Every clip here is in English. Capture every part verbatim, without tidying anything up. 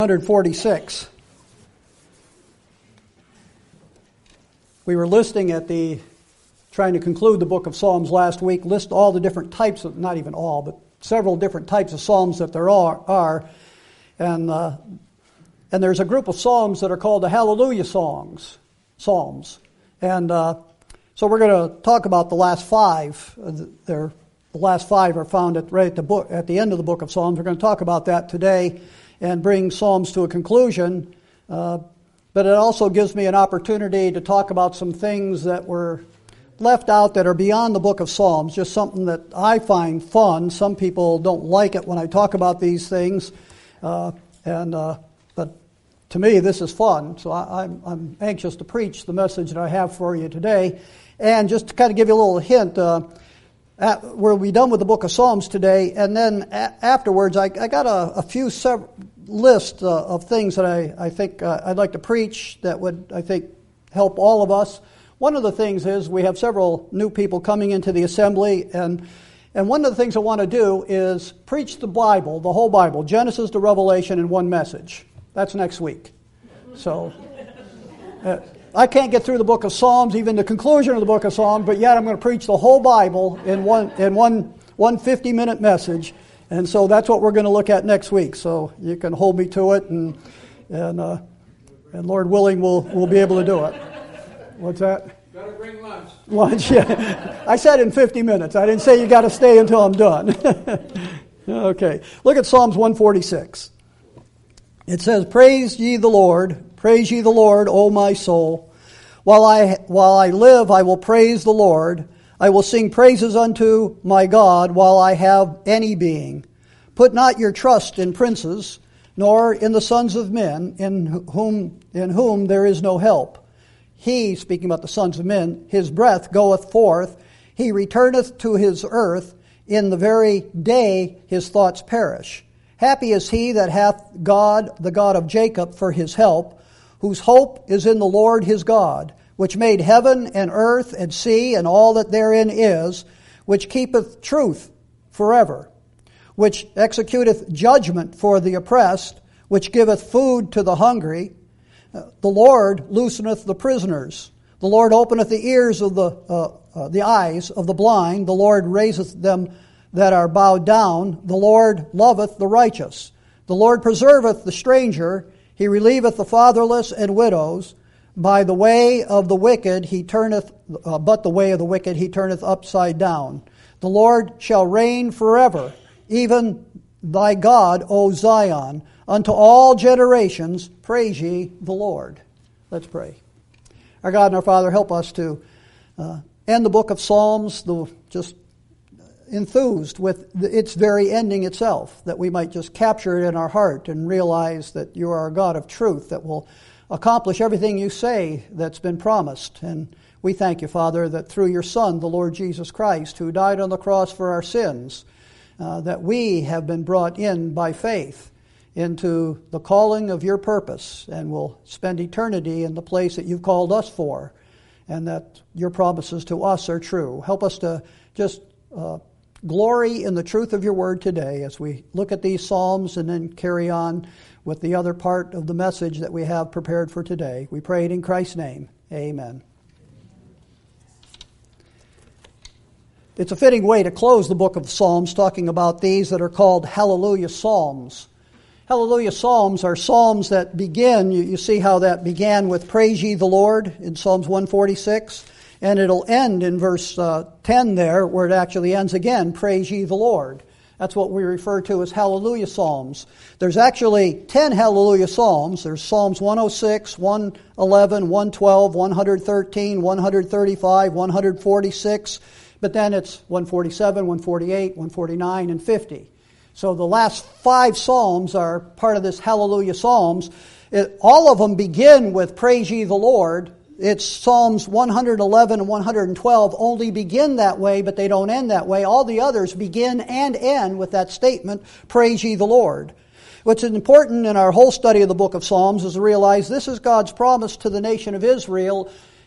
one forty-six. We were listing at the, trying to conclude the book of Psalms last week, list all the different types of, not even all, but several different types of Psalms that there are. are. And uh, and there's a group of Psalms that are called the Hallelujah songs, Psalms. And uh, so we're going to talk about the last five. They're, the last five are found at, right at the, book, at the end of the book of Psalms. We're going to talk about that today and bring Psalms to a conclusion. Uh, but it also gives me an opportunity to talk about some things that were left out that are beyond the book of Psalms, just something that I find fun. Some people don't like it when I talk about these things. Uh, and uh, but to me, this is fun, so I, I'm, I'm anxious to preach the message that I have for you today. And just to kind of give you a little hint, uh, at, we'll be done with the book of Psalms today, and then a- afterwards, I, I got a, a few sev- list uh, of things that I, I think uh, I'd like to preach that would, I think, help all of us. One of the things is we have several new people coming into the assembly, and And one of the things I want to do is preach the Bible, the whole Bible, Genesis to Revelation, in one message. That's next week. So uh, I can't get through the book of Psalms, even the conclusion of the book of Psalms, but yet I'm going to preach the whole Bible in one in one one fifty-minute message. And so that's what we're going to look at next week. So you can hold me to it, and and uh, and Lord willing, we'll we'll be able to do it. What's that? Got to bring lunch. Lunch, yeah. I said in fifty minutes. I didn't say you got to stay until I'm done. Okay. Look at Psalms one forty-six. It says, "Praise ye the Lord, praise ye the Lord, O my soul. While I while I live, I will praise the Lord. I will sing praises unto my God while I have any being. Put not your trust in princes, nor in the sons of men, in whom in whom there is no help. He," speaking about the sons of men, "his breath goeth forth, he returneth to his earth, in the very day his thoughts perish. Happy is he that hath God, the God of Jacob, for his help, whose hope is in the Lord his God, which made heaven and earth and sea and all that therein is, which keepeth truth forever, which executeth judgment for the oppressed, which giveth food to the hungry. The Lord looseneth the prisoners. The Lord openeth the ears of the uh, uh, the eyes of the blind. The Lord raiseth them that are bowed down. The Lord loveth the righteous. The Lord preserveth the stranger. He relieveth the fatherless and widows. By the way of the wicked he turneth, uh, but the way of the wicked he turneth upside down. The Lord shall reign forever, even thy God, O Zion. Unto all generations, praise ye the Lord." Let's pray. Our God and our Father, help us to uh, end the book of Psalms, the, just enthused with the, its very ending itself, that we might just capture it in our heart and realize that you are a God of truth that will accomplish everything you say that's been promised. And we thank you, Father, that through your Son, the Lord Jesus Christ, who died on the cross for our sins, uh, that we have been brought in by faith into the calling of your purpose, and will spend eternity in the place that you've called us for, and that your promises to us are true. Help us to just uh, glory in the truth of your word today as we look at these Psalms and then carry on with the other part of the message that we have prepared for today. We pray it in Christ's name. Amen. It's a fitting way to close the book of Psalms, talking about these that are called Hallelujah Psalms. Hallelujah Psalms are psalms that begin, you, you see how that began with "Praise ye the Lord" in Psalms one forty-six, and it'll end in verse uh, ten there, where it actually ends again, "Praise ye the Lord." That's what we refer to as Hallelujah Psalms. There's actually ten Hallelujah Psalms. There's Psalms one oh six, one eleven, one twelve, one thirteen, one thirty-five, one forty-six, but then it's one forty-seven, one forty-eight, one forty-nine, and fifty. So the last five Psalms are part of this Hallelujah Psalms. It, all of them begin with "Praise ye the Lord." It's Psalms one eleven and one twelve only begin that way, but they don't end that way. All the others begin and end with that statement, "Praise ye the Lord." What's important in our whole study of the book of Psalms is to realize this is God's promise to the nation of Israel,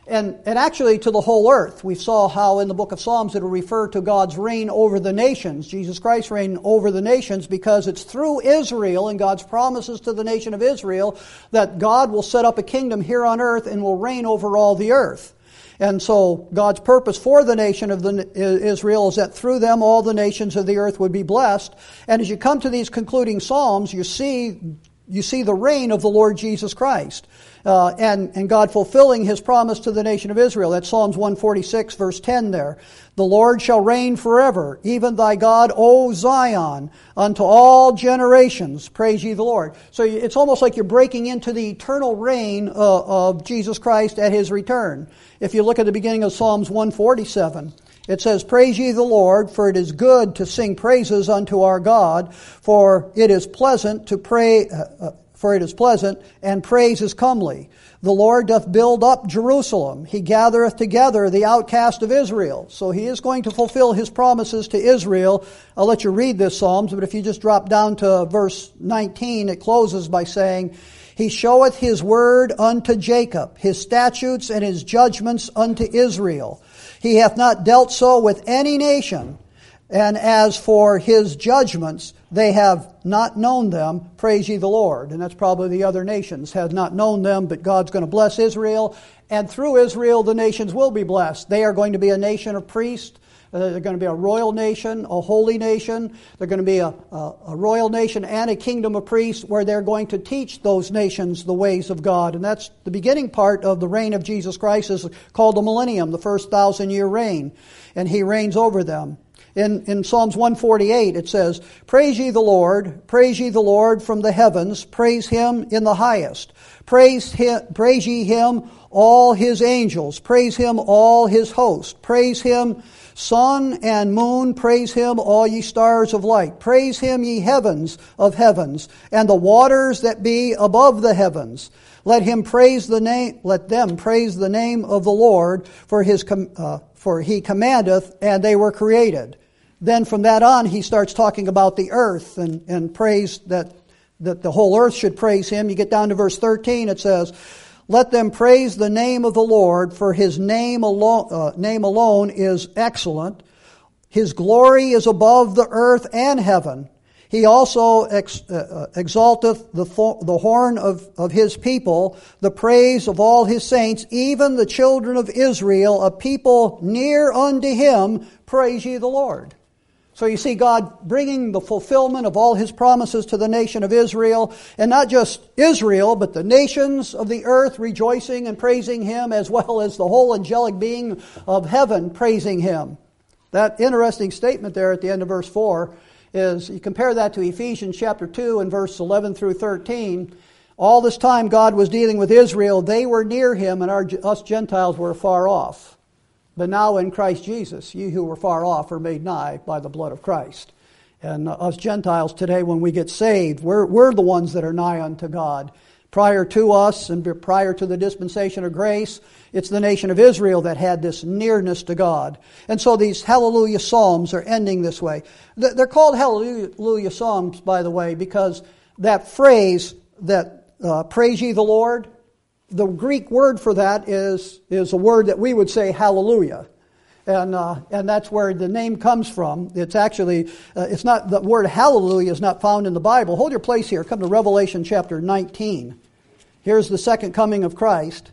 and, and actually to the whole earth. We saw how in the book of Psalms it will refer to God's reign over the nations, Jesus Christ's reign over the nations, because it's through Israel and God's promises to the nation of Israel that God will set up a kingdom here on earth and will reign over all the earth. And so God's purpose for the nation of the, Israel is that through them all the nations of the earth would be blessed. And as you come to these concluding Psalms, you see you see the reign of the Lord Jesus Christ. Uh, and, and God fulfilling His promise to the nation of Israel. That's Psalms one forty-six, verse ten there. The Lord shall reign forever, even thy God, O Zion, unto all generations. Praise ye the Lord. So it's almost like you're breaking into the eternal reign uh, of Jesus Christ at His return. If you look at the beginning of Psalms one forty-seven, it says, Praise ye the Lord, for it is good to sing praises unto our God, for it is pleasant to pray... Uh, uh, For it is pleasant, and praise is comely. The Lord doth build up Jerusalem. He gathereth together the outcast of Israel. So He is going to fulfill His promises to Israel. I'll let you read this Psalms, but if you just drop down to verse nineteen, it closes by saying, He showeth His word unto Jacob, His statutes and His judgments unto Israel. He hath not dealt so with any nation. And as for His judgments, they have not known them. Praise ye the Lord. And that's probably the other nations have not known them, but God's going to bless Israel. And through Israel, the nations will be blessed. They are going to be a nation of priests. Uh, they're going to be a royal nation, a holy nation. They're going to be a, a, a royal nation and a kingdom of priests where they're going to teach those nations the ways of God. And that's the beginning part of the reign of Jesus Christ, is called the millennium, the first thousand year reign. And He reigns over them. In, in Psalms one forty-eight, it says, Praise ye the Lord, praise ye the Lord from the heavens, praise Him in the highest. Praise, him, praise ye Him, all His angels, praise Him, all His host. Praise Him, sun and moon, praise Him, all ye stars of light. Praise Him, ye heavens of heavens, and the waters that be above the heavens. Let him praise the name. Let them praise the name of the Lord, for His uh, for He commandeth, and they were created. Then from that on, he starts talking about the earth and, and praise that that the whole earth should praise Him. You get down to verse thirteen. It says, "Let them praise the name of the Lord, for His name alone uh, name alone is excellent. His glory is above the earth and heaven. He also ex, uh, exalteth the, the horn of, of His people, the praise of all His saints, even the children of Israel, a people near unto Him. Praise ye the Lord." So you see God bringing the fulfillment of all His promises to the nation of Israel, and not just Israel, but the nations of the earth rejoicing and praising Him, as well as the whole angelic being of heaven praising Him. That interesting statement there at the end of verse four is, you compare that to Ephesians chapter two and verse eleven through thirteen. All this time God was dealing with Israel. They were near Him, and our, us Gentiles were far off. But now in Christ Jesus, ye who were far off are made nigh by the blood of Christ. And uh, us Gentiles today, when we get saved, we're, we're the ones that are nigh unto God. Prior to us and prior to the dispensation of grace, it's the nation of Israel that had this nearness to God. And so these hallelujah psalms are ending this way. They're called hallelujah psalms, by the way, because that phrase that uh, praise ye the Lord, the Greek word for that is, is a word that we would say hallelujah. And uh, and that's where the name comes from. It's actually, uh, it's not, the word hallelujah is not found in the Bible. Hold your place here. Come to Revelation chapter nineteen. Here's the second coming of Christ.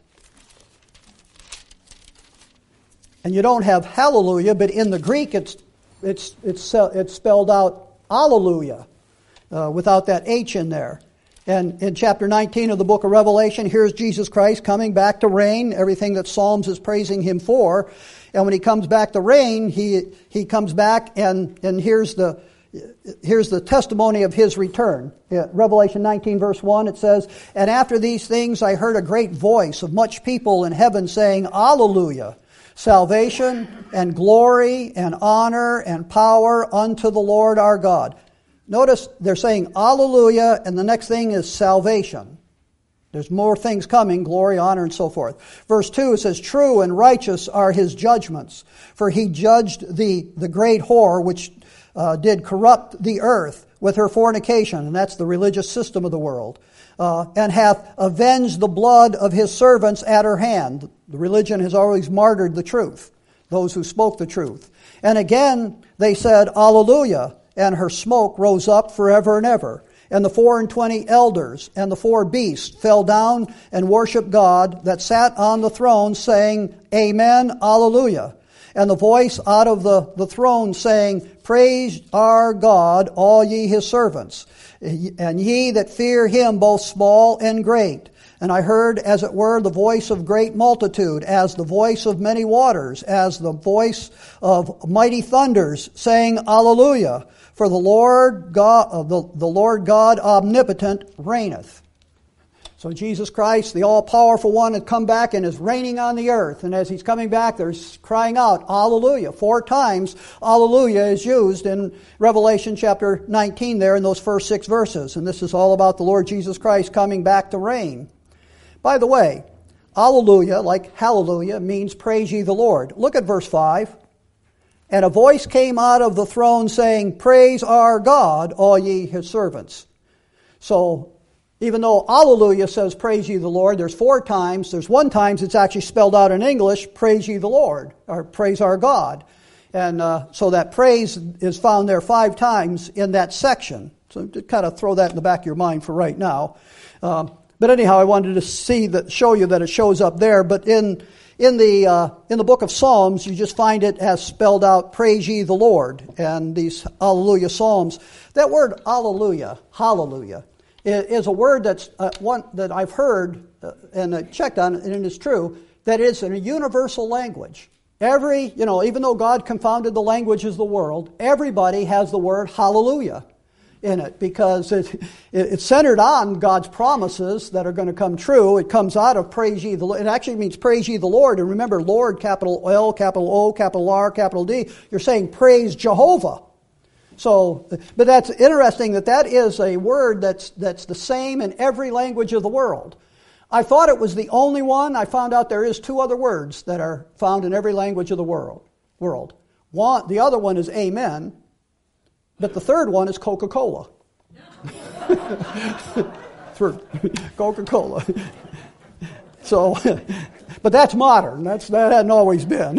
And you don't have hallelujah, but in the Greek it's it's it's it's spelled out alleluia, uh, without that H in there. And in chapter nineteen of the book of Revelation, here's Jesus Christ coming back to reign, everything that Psalms is praising Him for. And when He comes back to reign, He He comes back and, and here's the here's the testimony of His return. Revelation nineteen verse one, it says, "And after these things I heard a great voice of much people in heaven saying, Alleluia! Salvation and glory and honor and power unto the Lord our God." Notice they're saying Alleluia, and the next thing is salvation. There's more things coming, glory, honor, and so forth. Verse two, it says, "True and righteous are His judgments, for He judged the, the great whore which uh, did corrupt the earth, with her fornication, and that's the religious system of the world, uh, and hath avenged the blood of his servants at her hand. The religion has always martyred the truth, those who spoke the truth. And again they said, Alleluia, and her smoke rose up forever and ever. And the four and twenty elders and the four beasts fell down and worshipped God that sat on the throne, saying, Amen, Alleluia. And the voice out of the, the throne saying, Praise our God, all ye his servants, and ye that fear him, both small and great. And I heard, as it were, the voice of great multitude, as the voice of many waters, as the voice of mighty thunders, saying, Alleluia. For the Lord God, uh, the, the Lord God omnipotent reigneth. So Jesus Christ, the all-powerful one, had come back and is reigning on the earth. And as he's coming back, they're crying out, Alleluia. Four times, Alleluia is used in Revelation chapter nineteen there in those first six verses. And this is all about the Lord Jesus Christ coming back to reign. By the way, Alleluia, like hallelujah, means praise ye the Lord. Look at verse five. And a voice came out of the throne saying, Praise our God, all ye his servants. So, even though Alleluia says, Praise ye the Lord, there's four times. There's one time it's actually spelled out in English, Praise ye the Lord, or Praise our God. And uh, so that praise is found there five times in that section. So to kind of throw that in the back of your mind for right now. Um, but anyhow, I wanted to see that, show you that it shows up there. But in In the uh, in the book of Psalms, you just find it as spelled out, Praise ye the Lord, and these Alleluia Psalms. That word Alleluia, hallelujah, is a word that's uh, one that I've heard uh, and uh, checked on, and it is true, that it's in a universal language. Every, you know, even though God confounded the languages of the world, everybody has the word hallelujah in it, because it, it's centered on God's promises that are going to come true. It comes out of praise ye the Lord. It actually means praise ye the Lord. And remember, Lord, capital L, capital O, capital R, capital D. You're saying praise Jehovah. So, but that's interesting that that is a word that's that's the same in every language of the world. I thought it was the only one. I found out there is two other words that are found in every language of the world. World. One, the other one is amen. But the third one is Coca-Cola. For Coca-Cola. So, but that's modern. That's that hadn't always been.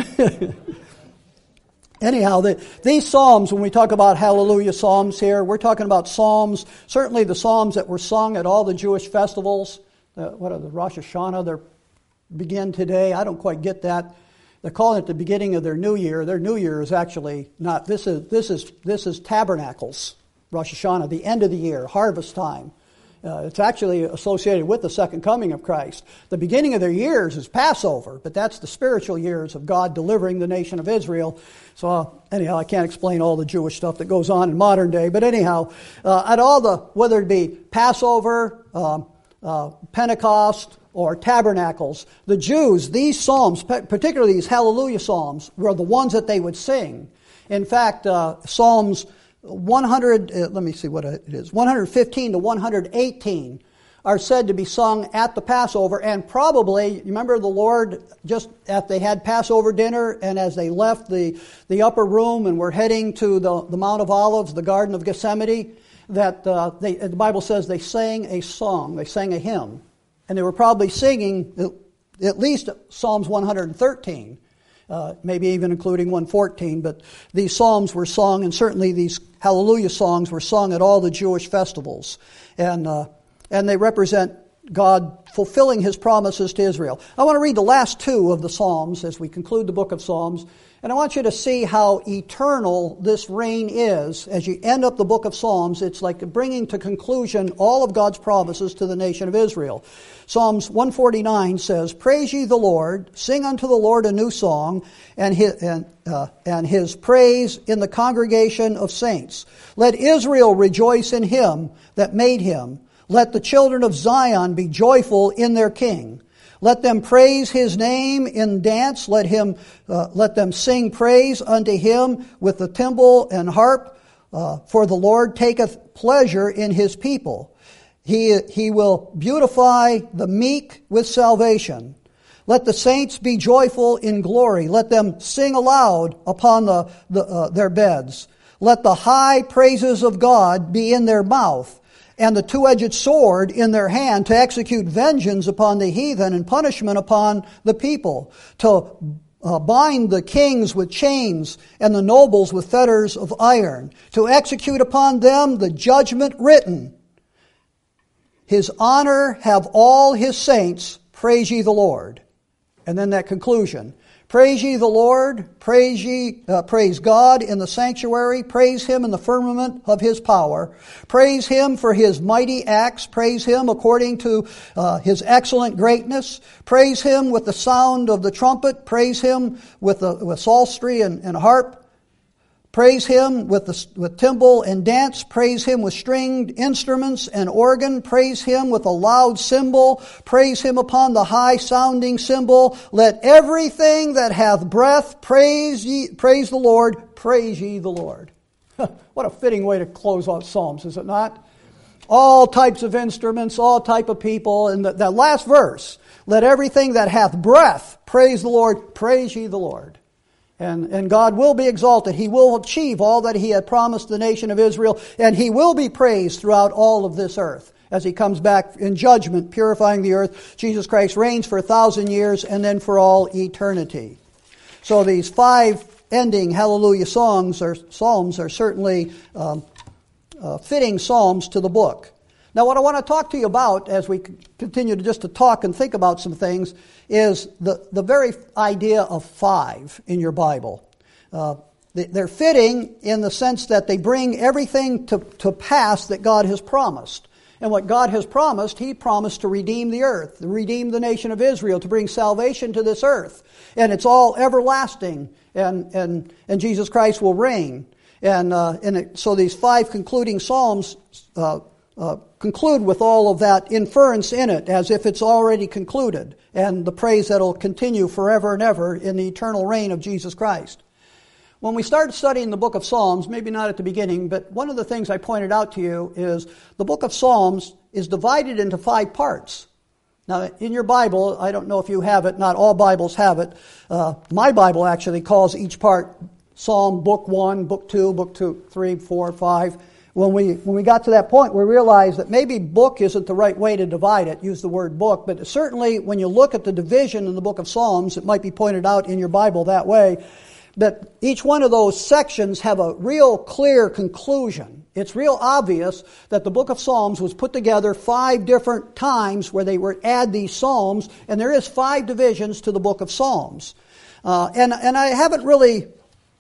Anyhow, the, these psalms, when we talk about hallelujah psalms here, we're talking about psalms, certainly the psalms that were sung at all the Jewish festivals. Uh, what are the Rosh Hashanah? They begin today. I don't quite get that. They're calling it the beginning of their new year. Their new year is actually not, this is this is this is Tabernacles, Rosh Hashanah, the end of the year, harvest time. Uh, it's actually associated with the second coming of Christ. The beginning of their years is Passover, but that's the spiritual years of God delivering the nation of Israel. So uh, anyhow, I can't explain all the Jewish stuff that goes on in modern day, but anyhow, uh, at all the, whether it be Passover, um, uh, Pentecost, or Tabernacles, the Jews, these psalms, particularly these hallelujah psalms, were the ones that they would sing. In fact, uh, Psalms one hundred, uh, let me see what it is, one fifteen to one eighteen are said to be sung at the Passover, and probably, remember the Lord, just after they had Passover dinner, and as they left the, the upper room and were heading to the, the Mount of Olives, the Garden of Gethsemane, that uh, they, the Bible says they sang a song, they sang a hymn. And they were probably singing at least Psalms one thirteen, uh, maybe even including one fourteen. But these psalms were sung, and certainly these hallelujah songs were sung at all the Jewish festivals. And uh, and they represent God fulfilling His promises to Israel. I want to read the last two of the Psalms as we conclude the book of Psalms. And I want you to see how eternal this reign is. As you end up the book of Psalms, it's like bringing to conclusion all of God's promises to the nation of Israel. Psalms one forty-nine says, Praise ye the Lord, sing unto the Lord a new song, and his, and, uh, and his praise in the congregation of saints. Let Israel rejoice in him that made him. Let the children of Zion be joyful in their king. Let them praise his name in dance. Let him, uh, let them sing praise unto him with the timbrel and harp. Uh, for the Lord taketh pleasure in his people. He, he will beautify the meek with salvation. Let the saints be joyful in glory. Let them sing aloud upon the, the, uh, their beds. Let the high praises of God be in their mouth, and the two-edged sword in their hand, to execute vengeance upon the heathen and punishment upon the people, to uh, bind the kings with chains and the nobles with fetters of iron, to execute upon them the judgment written. His honor have all his saints, praise ye the Lord. And then that conclusion. Praise ye the Lord, praise ye, uh, praise God in the sanctuary, praise Him in the firmament of His power, praise Him for His mighty acts, praise Him according to uh, His excellent greatness, praise Him with the sound of the trumpet, praise Him with the with psaltery and, and harp, praise Him with the with timbrel and dance, praise Him with stringed instruments and organ, praise Him with a loud cymbal, praise Him upon the high sounding cymbal. Let everything that hath breath praise ye, praise the Lord, praise ye the Lord. What a fitting way to close out Psalms, is it not? All types of instruments, all type of people, and that, that last verse, let everything that hath breath praise the Lord, praise ye the Lord. And, and God will be exalted. He will achieve all that He had promised the nation of Israel, and He will be praised throughout all of this earth as He comes back in judgment, purifying the earth. Jesus Christ reigns for a thousand years and then for all eternity. So these five ending hallelujah songs or psalms are certainly um, uh, fitting psalms to the book. Now, what I want to talk to you about as we continue to just to talk and think about some things is the, the very idea of five in your Bible. Uh, they're fitting in the sense that they bring everything to, to pass that God has promised. And what God has promised, He promised to redeem the earth, to redeem the nation of Israel, to bring salvation to this earth. And it's all everlasting, and, and, and Jesus Christ will reign. And, uh, and it, so these five concluding psalms uh, Uh, conclude with all of that inference in it, as if it's already concluded, and the praise that will continue forever and ever in the eternal reign of Jesus Christ. When we started studying the book of Psalms, maybe not at the beginning, but one of the things I pointed out to you is the book of Psalms is divided into five parts. Now, in your Bible, I don't know if you have it, not all Bibles have it. Uh, my Bible actually calls each part Psalm book one, book two, book two, three, four, five. When we when we got to that point, we realized that maybe book isn't the right way to divide it, use the word book, but certainly when you look at the division in the book of Psalms, it might be pointed out in your Bible that way, that each one of those sections have a real clear conclusion. It's real obvious that the book of Psalms was put together five different times where they would add these psalms, and there is five divisions to the book of Psalms. Uh, and, and I haven't really...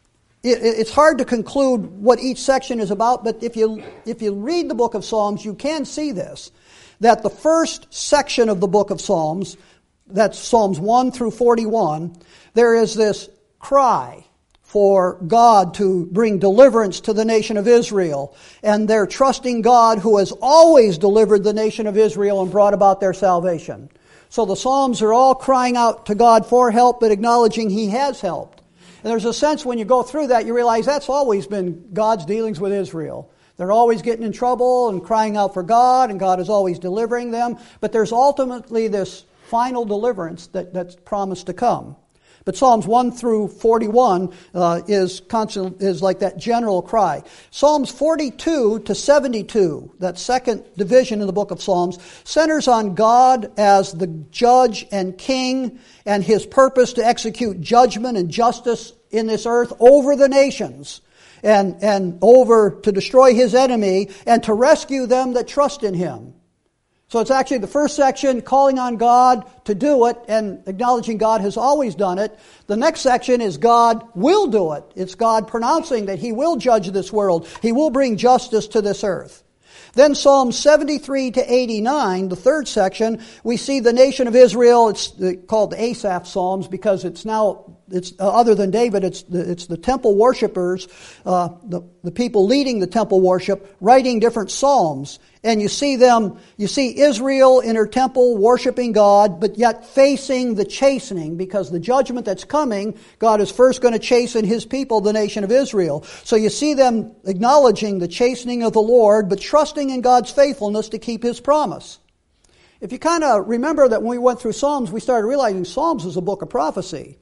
It's hard to conclude what each section is about, but if you if you read the book of Psalms, you can see this, that the first section of the book of Psalms, that's Psalms one through forty-one, there is this cry for God to bring deliverance to the nation of Israel, and they're trusting God who has always delivered the nation of Israel and brought about their salvation. So the Psalms are all crying out to God for help, but acknowledging He has helped. And there's a sense when you go through that, you realize that's always been God's dealings with Israel. They're always getting in trouble and crying out for God, and God is always delivering them. But there's ultimately this final deliverance that, that's promised to come. But Psalms one through forty-one uh, is constant, is like that general cry. Psalms forty-two to seventy-two, that second division in the book of Psalms, centers on God as the judge and king and His purpose to execute judgment and justice in this earth over the nations and, and over to destroy His enemy and to rescue them that trust in Him. So it's actually the first section, calling on God to do it and acknowledging God has always done it. The next section is God will do it. It's God pronouncing that He will judge this world. He will bring justice to this earth. Then Psalms seventy-three to eighty-nine, the third section, we see the nation of Israel. It's called the Asaph Psalms because it's now, it's uh, other than David, it's the, it's the temple worshipers, uh, the, the people leading the temple worship, writing different psalms. And you see them, you see Israel in her temple worshiping God, but yet facing the chastening, because the judgment that's coming, God is first going to chasten His people, the nation of Israel. So you see them acknowledging the chastening of the Lord, but trusting in God's faithfulness to keep His promise. If you kind of remember that when we went through Psalms, we started realizing Psalms is a book of prophecy.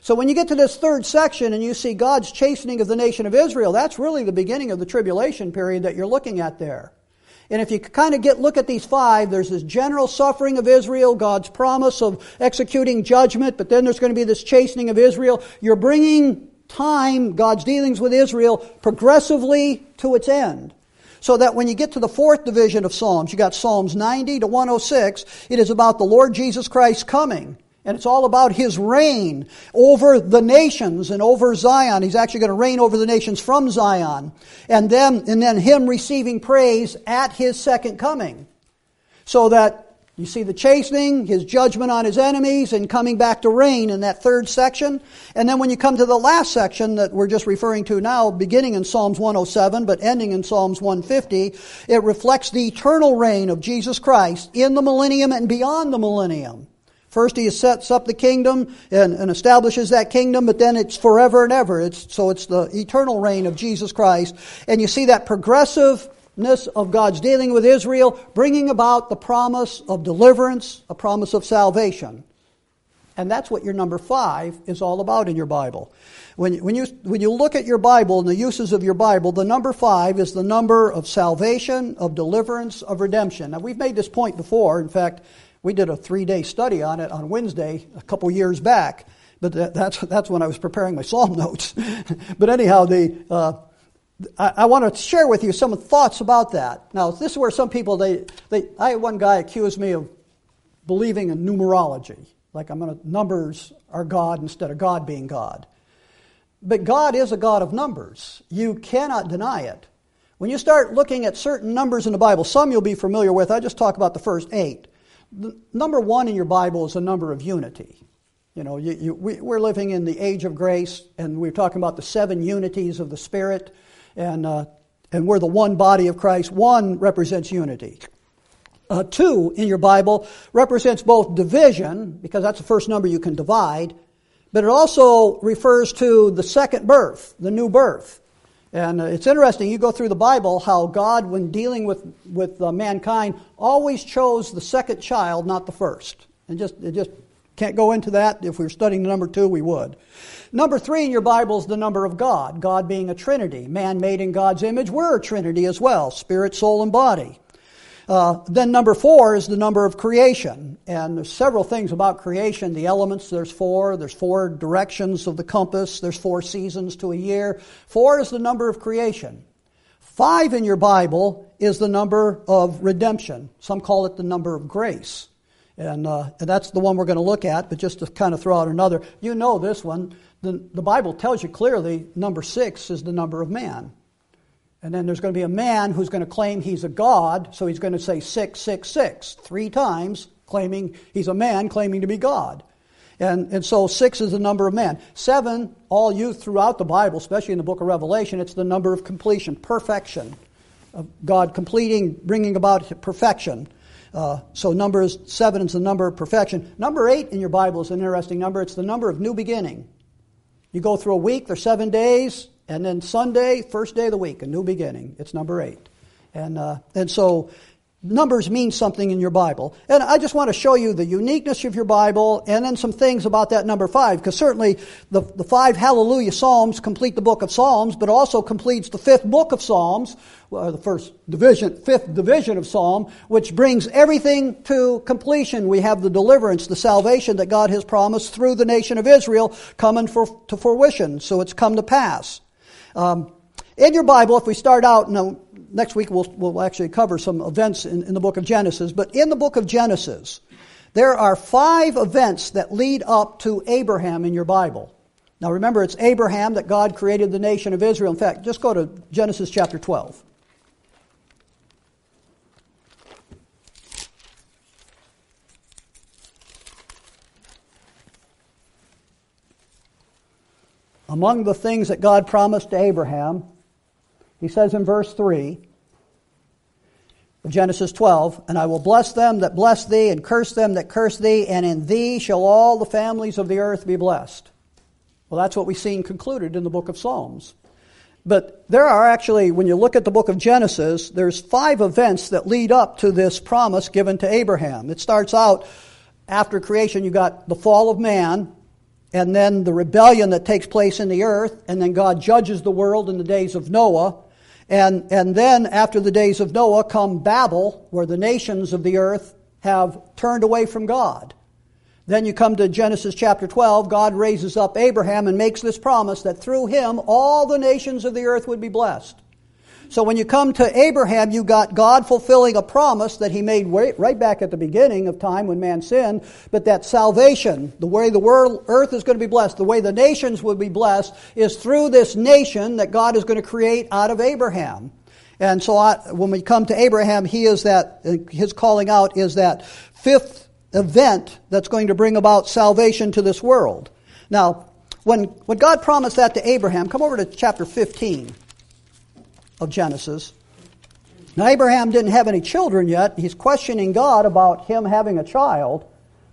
So when you get to this third section and you see God's chastening of the nation of Israel, that's really the beginning of the tribulation period that you're looking at there. And if you kind of get look at these five, there's this general suffering of Israel, God's promise of executing judgment, but then there's going to be this chastening of Israel. You're bringing time, God's dealings with Israel, progressively to its end. So that when you get to the fourth division of Psalms, you got Psalms ninety to one oh six, it is about the Lord Jesus Christ coming. And it's all about His reign over the nations and over Zion. He's actually going to reign over the nations from Zion. And then, and then Him receiving praise at His second coming. So that you see the chastening, His judgment on His enemies, and coming back to reign in that third section. And then when you come to the last section that we're just referring to now, beginning in Psalms one oh seven, but ending in Psalms one fifty, it reflects the eternal reign of Jesus Christ in the millennium and beyond the millennium. First, He sets up the kingdom and, and establishes that kingdom, but then it's forever and ever. It's, so it's the eternal reign of Jesus Christ. And you see that progressiveness of God's dealing with Israel, bringing about the promise of deliverance, a promise of salvation. And that's what your number five is all about in your Bible. When, when, you, when you look at your Bible and the uses of your Bible, the number five is the number of salvation, of deliverance, of redemption. Now, we've made this point before. In fact, we did a three-day study on it on Wednesday a couple years back, but that, that's that's when I was preparing my psalm notes. But anyhow, the uh, I, I want to share with you some thoughts about that. Now, this is where some people they they I had one guy accused me of believing in numerology, like I'm going to numbers are God instead of God being God. But God is a God of numbers. You cannot deny it. When you start looking at certain numbers in the Bible, some you'll be familiar with. I just talk about the first eight. The number one in your Bible is a number of unity. You know, you, you, we, we're living in the age of grace, and we're talking about the seven unities of the Spirit, and uh, and we're the one body of Christ. One represents unity. Uh, two in your Bible represents both division, because that's the first number you can divide, but it also refers to the second birth, the new birth. And uh, it's interesting, you go through the Bible, how God, when dealing with, with uh, mankind, always chose the second child, not the first. And just it just can't go into that. If we were studying the number two, we would. Number three in your Bible is the number of God, God being a Trinity. Man made in God's image, we're a Trinity as well, spirit, soul, and body. Uh, then number four is the number of creation. And there's several things about creation. The elements, there's four. There's four directions of the compass. There's four seasons to a year. Four is the number of creation. Five in your Bible is the number of redemption. Some call it the number of grace. And, uh, and that's the one we're going to look at, but just to kind of throw out another. You know this one. The, the Bible tells you clearly number six is the number of man. And then there's going to be a man who's going to claim he's a god, so he's going to say six, six, six, three times, claiming he's a man, claiming to be God. And, and so six is the number of man. Seven, all used throughout the Bible, especially in the book of Revelation, it's the number of completion, perfection. Of God completing, bringing about perfection. Uh, so number is, seven is the number of perfection. Number eight in your Bible is an interesting number. It's the number of new beginning. You go through a week, there's seven days. And then Sunday, first day of the week, a new beginning. It's number eight. And uh, and so numbers mean something in your Bible. And I just want to show you the uniqueness of your Bible and then some things about that number five. Because certainly the, the five Hallelujah Psalms complete the book of Psalms, but also completes the fifth book of Psalms, well, the first division, fifth division of Psalm, which brings everything to completion. We have the deliverance, the salvation that God has promised through the nation of Israel coming for, to fruition. So it's come to pass. Um, in your Bible, if we start out, now, next week we'll, we'll actually cover some events in, in the book of Genesis, but in the book of Genesis, there are five events that lead up to Abraham in your Bible. Now remember, it's Abraham that God created the nation of Israel. In fact, just go to Genesis chapter twelve. Among the things that God promised to Abraham, he says in verse three of Genesis twelve, "And I will bless them that bless thee, and curse them that curse thee, and in thee shall all the families of the earth be blessed." Well, that's what we've seen concluded in the book of Psalms. But there are actually, when you look at the book of Genesis, there's five events that lead up to this promise given to Abraham. It starts out after creation, you got the fall of man, and then the rebellion that takes place in the earth, and then God judges the world in the days of Noah. And, and then after the days of Noah come Babel, where the nations of the earth have turned away from God. Then you come to Genesis chapter twelve. God raises up Abraham and makes this promise that through him all the nations of the earth would be blessed. So when you come to Abraham, you got God fulfilling a promise that he made right back at the beginning of time when man sinned, but that salvation, the way the world, earth is going to be blessed, the way the nations will be blessed, is through this nation that God is going to create out of Abraham. And so I, when we come to Abraham, he is that, his calling out is that fifth event that's going to bring about salvation to this world. Now, when, when God promised that to Abraham, come over to chapter fifteen. Of Genesis. Now Abraham didn't have any children yet. He's questioning God about him having a child.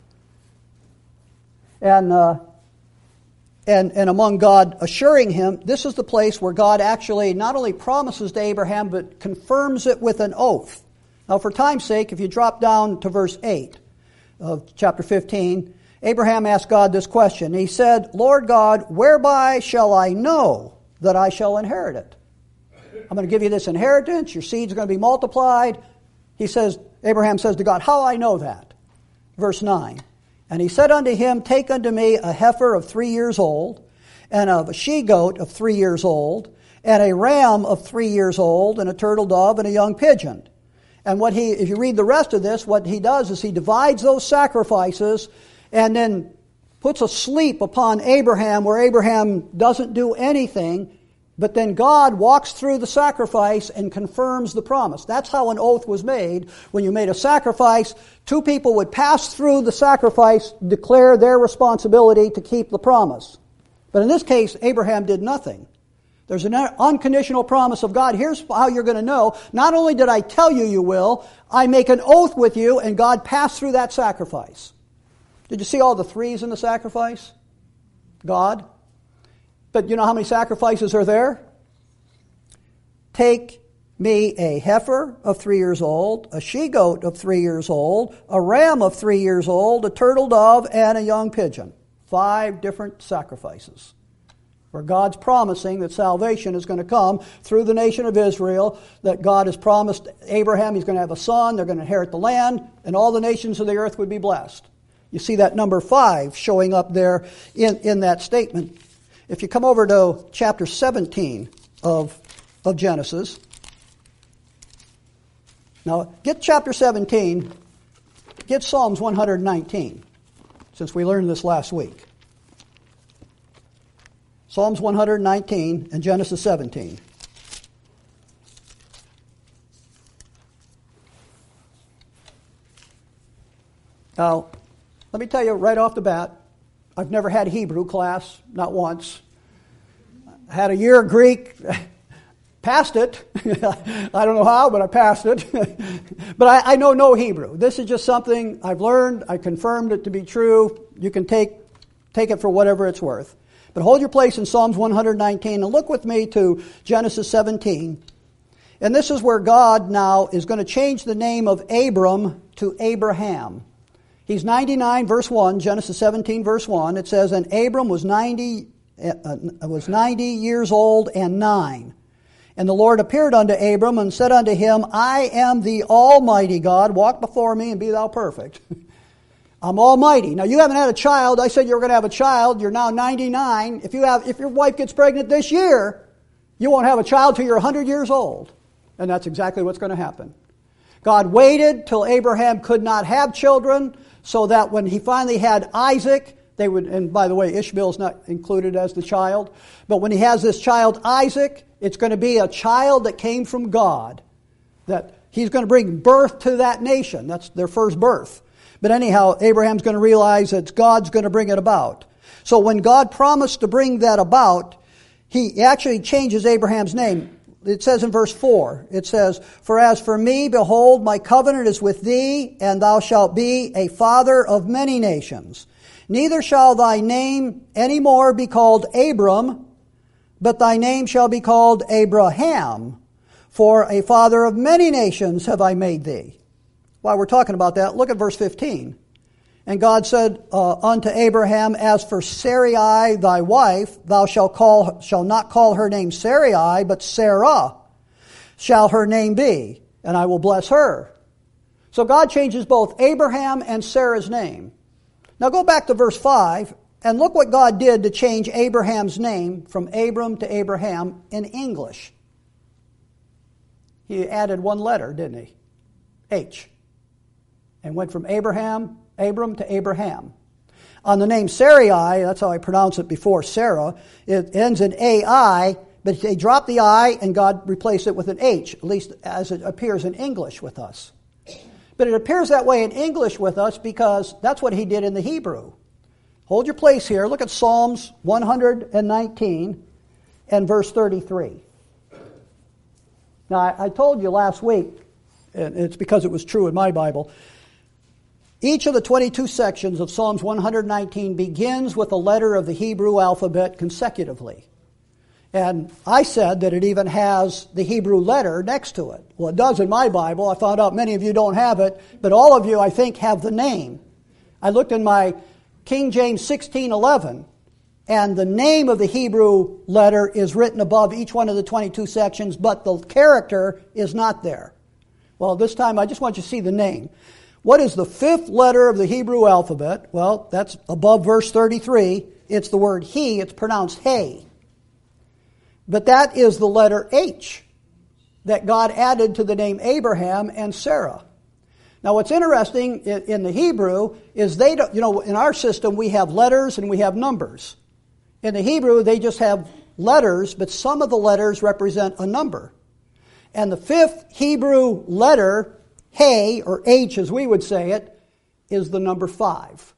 And uh, and and among God assuring him, this is the place where God actually not only promises to Abraham, but confirms it with an oath. Now for time's sake, if you drop down to verse eight of chapter fifteen, Abraham asked God this question. He said, Lord God, whereby shall I know that I shall inherit it? I'm going to give you this inheritance. Your seed's going to be multiplied. He says, Abraham says to God, how I know that? Verse nine. And he said unto him, take unto me a heifer of three years old, and of a she-goat of three years old, and a ram of three years old, and a turtle dove, and a young pigeon. And what he, if you read the rest of this, what he does is he divides those sacrifices and then puts a sleep upon Abraham where Abraham doesn't do anything. But then God walks through the sacrifice and confirms the promise. That's how an oath was made. When you made a sacrifice, two people would pass through the sacrifice, declare their responsibility to keep the promise. But in this case, Abraham did nothing. There's an unconditional promise of God. Here's how you're going to know. Not only did I tell you you will, I make an oath with you, and God passed through that sacrifice. Did you see all the threes in the sacrifice? God. But you know how many sacrifices are there? Take me a heifer of three years old, a she-goat of three years old, a ram of three years old, a turtle dove, and a young pigeon. Five different sacrifices. Where God's promising that salvation is going to come through the nation of Israel, that God has promised Abraham he's going to have a son, they're going to inherit the land, and all the nations of the earth would be blessed. You see that number five showing up there in, in that statement. If you come over to chapter seventeen of, of Genesis. Now, get chapter seventeen, get Psalms one nineteen, since we learned this last week. Psalms one nineteen and Genesis seventeen. Now, let me tell you right off the bat, I've never had Hebrew class, not once. I had a year of Greek, passed it. I don't know how, but I passed it. But I, I know no Hebrew. This is just something I've learned. I confirmed it to be true. You can take, take it for whatever it's worth. But hold your place in Psalms one nineteen and look with me to Genesis seventeen. And this is where God now is going to change the name of Abram to Abraham. He's ninety-nine, verse one, Genesis seventeen, verse one. It says, and Abram was ninety, uh, was ninety years old and nine. And the Lord appeared unto Abram and said unto him, I am the Almighty God. Walk before me and be thou perfect. I'm Almighty. Now, you haven't had a child. I said you were going to have a child. You're now ninety-nine. If you have, if your wife gets pregnant this year, you won't have a child till you're one hundred years old. And that's exactly what's going to happen. God waited till Abraham could not have children, so that when he finally had Isaac, they would, and by the way, Ishmael's not included as the child, but when he has this child Isaac, it's going to be a child that came from God, that he's going to bring birth to that nation. That's their first birth. But anyhow, Abraham's going to realize that God's going to bring it about. So when God promised to bring that about, he actually changes Abraham's name. It says in verse four, it says, for as for me, behold, my covenant is with thee, and thou shalt be a father of many nations. Neither shall thy name any more be called Abram, but thy name shall be called Abraham, for a father of many nations have I made thee. While we're talking about that, look at verse fifteen. And God said uh, unto Abraham, As for Sarai thy wife, thou shalt call shall not call her name Sarai, but Sarah shall her name be, and I will bless her. So God changes both Abraham and Sarah's name. Now go back to verse five, and look what God did to change Abraham's name from Abram to Abraham in English. He added one letter, didn't he? H. And went from Abraham, Abram to Abraham. On the name Sarai, that's how I pronounce it before, Sarah, it ends in A I, but they dropped the I and God replaced it with an H, at least as it appears in English with us. But it appears that way in English with us because that's what he did in the Hebrew. Hold your place here. Look at Psalms one nineteen and verse thirty-three. Now, I, I told you last week, and it's because it was true in my Bible, each of the twenty-two sections of Psalms one nineteen begins with a letter of the Hebrew alphabet consecutively. And I said that it even has the Hebrew letter next to it. Well, it does in my Bible. I found out many of you don't have it, but all of you, I think, have the name. I looked in my King James sixteen eleven, and the name of the Hebrew letter is written above each one of the twenty-two sections, but the character is not there. Well, this time I just want you to see the name. What is the fifth letter of the Hebrew alphabet? Well, that's above verse thirty-three. It's the word he. It's pronounced hey. But that is the letter H that God added to the name Abraham and Sarah. Now, what's interesting in the Hebrew is they don't, you know, in our system we have letters and we have numbers. In the Hebrew, they just have letters, but some of the letters represent a number. And the fifth Hebrew letter, Hey, or H as we would say it, is the number five.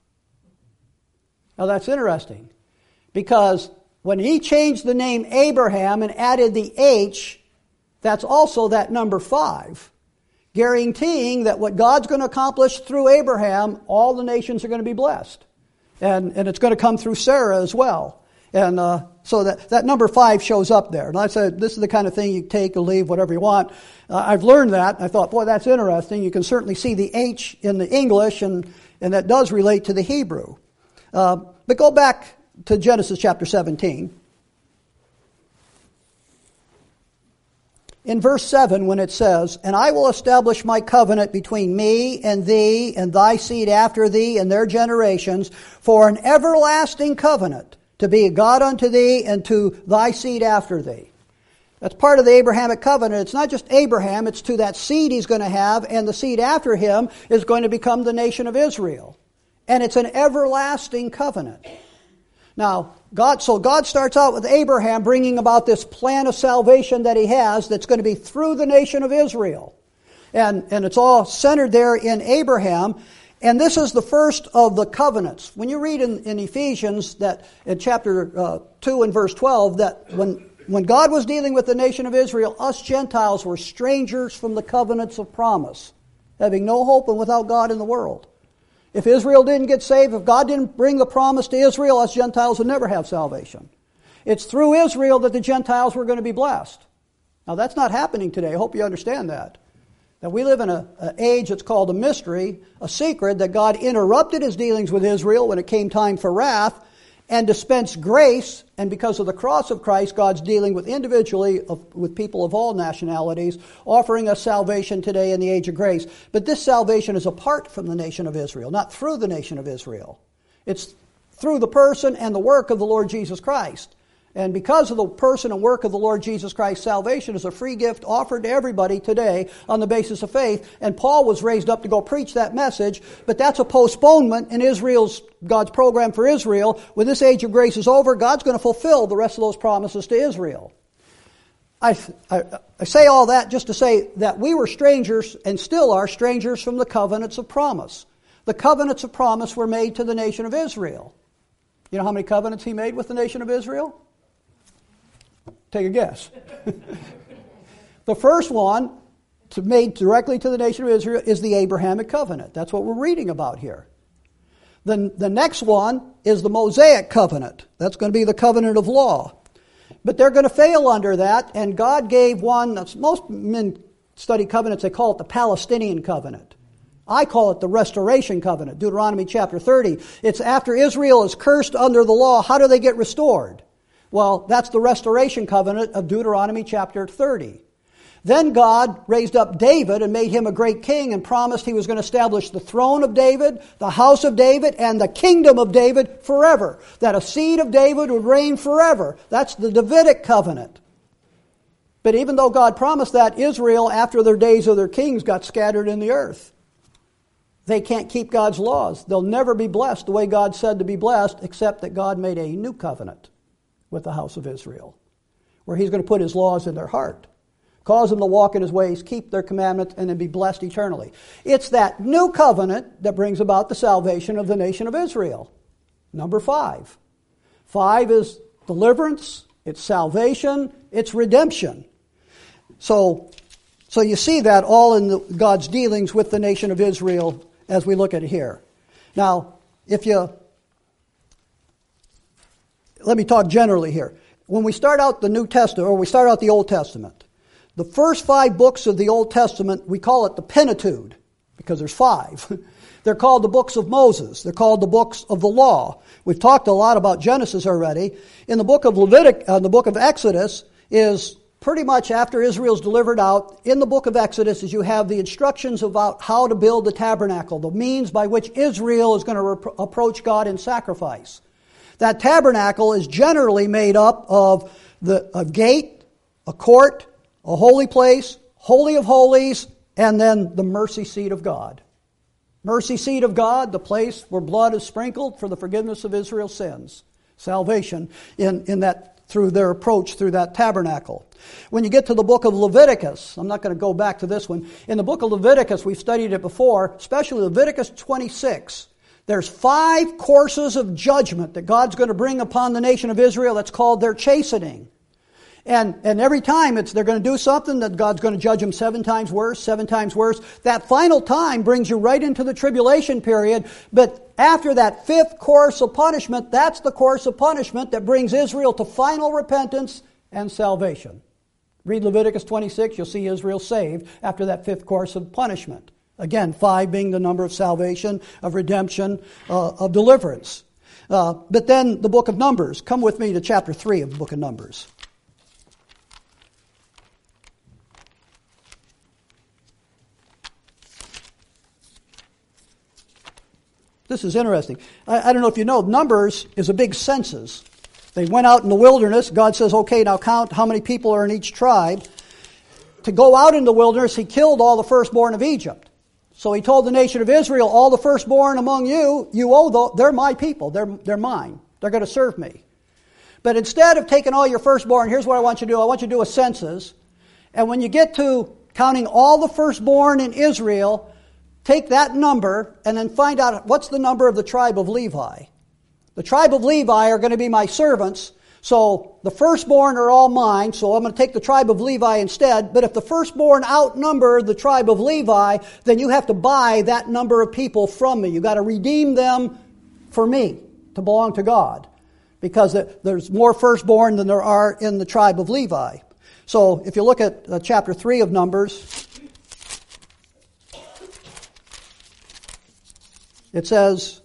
Now that's interesting, because when he changed the name Abraham and added the H, that's also that number five, guaranteeing that what God's going to accomplish through Abraham, all the nations are going to be blessed. And, and it's going to come through Sarah as well. And uh, so that, that number five shows up there. And I said, this is the kind of thing you take or leave, whatever you want. Uh, I've learned that. I thought, boy, that's interesting. You can certainly see the H in the English, and, and that does relate to the Hebrew. Uh, but go back to Genesis chapter seventeen. In verse seven, when it says, And I will establish my covenant between me and thee and thy seed after thee and their generations for an everlasting covenant, to be a God unto thee and to thy seed after thee. That's part of the Abrahamic covenant. It's not just Abraham, it's to that seed he's going to have, and the seed after him is going to become the nation of Israel. And it's an everlasting covenant. Now, God, so God starts out with Abraham bringing about this plan of salvation that he has that's going to be through the nation of Israel. And, and it's all centered there in Abraham. And this is the first of the covenants. When you read in, in Ephesians, that in chapter uh, two and verse twelve, that when, when God was dealing with the nation of Israel, us Gentiles were strangers from the covenants of promise, having no hope and without God in the world. If Israel didn't get saved, if God didn't bring the promise to Israel, us Gentiles would never have salvation. It's through Israel that the Gentiles were going to be blessed. Now, that's not happening today. I hope you understand that. That we live in an age that's called a mystery, a secret, that God interrupted his dealings with Israel when it came time for wrath and dispensed grace. And because of the cross of Christ, God's dealing with individually of, with people of all nationalities, offering us salvation today in the age of grace. But this salvation is apart from the nation of Israel, not through the nation of Israel. It's through the person and the work of the Lord Jesus Christ. And because of the person and work of the Lord Jesus Christ, salvation is a free gift offered to everybody today on the basis of faith. And Paul was raised up to go preach that message, but that's a postponement in Israel's, God's program for Israel. When this age of grace is over, God's going to fulfill the rest of those promises to Israel. I, I, I say all that just to say that we were strangers and still are strangers from the covenants of promise. The covenants of promise were made to the nation of Israel. You know how many covenants he made with the nation of Israel? Take a guess. The first one to, made directly to the nation of Israel is the Abrahamic covenant. That's what we're reading about here. The, the next one is the Mosaic covenant. That's going to be the covenant of law. But they're going to fail under that, and God gave one, most men study covenants, they call it the Palestinian covenant. I call it the restoration covenant, Deuteronomy chapter thirty. It's after Israel is cursed under the law, how do they get restored? Well, that's the restoration covenant of Deuteronomy chapter thirty. Then God raised up David and made him a great king and promised he was going to establish the throne of David, the house of David, and the kingdom of David forever. That a seed of David would reign forever. That's the Davidic covenant. But even though God promised that, Israel, after their days of their kings, got scattered in the earth. They can't keep God's laws. They'll never be blessed the way God said to be blessed, except that God made a new covenant with the house of Israel, where he's going to put his laws in their heart, cause them to walk in his ways, keep their commandments, and then be blessed eternally. It's that new covenant that brings about the salvation of the nation of Israel. Number five. Five is deliverance, it's salvation, it's redemption. So, so you see that all in the, God's dealings with the nation of Israel as we look at it here. Now, if you... Let me talk generally here. When we start out the New Testament, or we start out the Old Testament, the first five books of the Old Testament, we call it the Pentateuch, because there's five. They're called the books of Moses. They're called the books of the law. We've talked a lot about Genesis already. In the book of Leviticus, uh, the book of Exodus is pretty much after Israel's delivered out. In the book of Exodus is you have the instructions about how to build the tabernacle, the means by which Israel is going to rep- approach God in sacrifice. That tabernacle is generally made up of the a gate, a court, a holy place, holy of holies, and then the mercy seat of God. Mercy seat of God, the place where blood is sprinkled for the forgiveness of Israel's sins. Salvation in, in that through their approach through that tabernacle. When you get to the book of Leviticus, I'm not going to go back to this one. In the book of Leviticus, we've studied it before, especially Leviticus twenty-six. There's five courses of judgment that God's going to bring upon the nation of Israel. That's called their chastening. And and every time it's they're going to do something that God's going to judge them seven times worse, seven times worse. That final time brings you right into the tribulation period. But after that fifth course of punishment, that's the course of punishment that brings Israel to final repentance and salvation. Read Leviticus twenty-six, you'll see Israel saved after that fifth course of punishment. Again, five being the number of salvation, of redemption, uh, of deliverance. Uh, but then the book of Numbers. Come with me to chapter three of the book of Numbers. This is interesting. I, I don't know if you know, Numbers is a big census. They went out in the wilderness. God says, okay, now count how many people are in each tribe. To go out in the wilderness, he killed all the firstborn of Egypt. So he told the nation of Israel, all the firstborn among you, you owe the, they're my people. They're, they're mine. They're going to serve me. But instead of taking all your firstborn, here's what I want you to do. I want you to do a census. And when you get to counting all the firstborn in Israel, take that number and then find out what's the number of the tribe of Levi. The tribe of Levi are going to be my servants. So the firstborn are all mine, so I'm going to take the tribe of Levi instead. But if the firstborn outnumber the tribe of Levi, then you have to buy that number of people from me. You've got to redeem them for me to belong to God. Because there's more firstborn than there are in the tribe of Levi. So if you look at uh, chapter three of Numbers, it says,